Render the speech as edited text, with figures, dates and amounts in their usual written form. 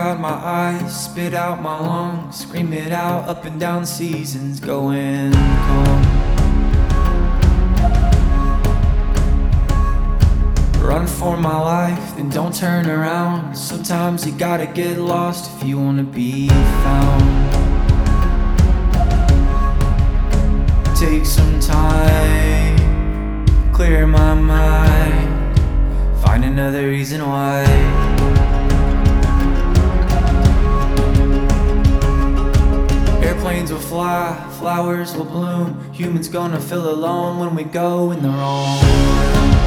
out my eyes, spit out my lungs, scream it out, up and down seasons, go and come. Run for my life, then don't turn around. Sometimes you gotta get lost if you wanna be found. Take some time, clear my mind, find another reason why. Airplanes will fly, flowers will bloom. Humans gonna feel alone when we go in the wrong.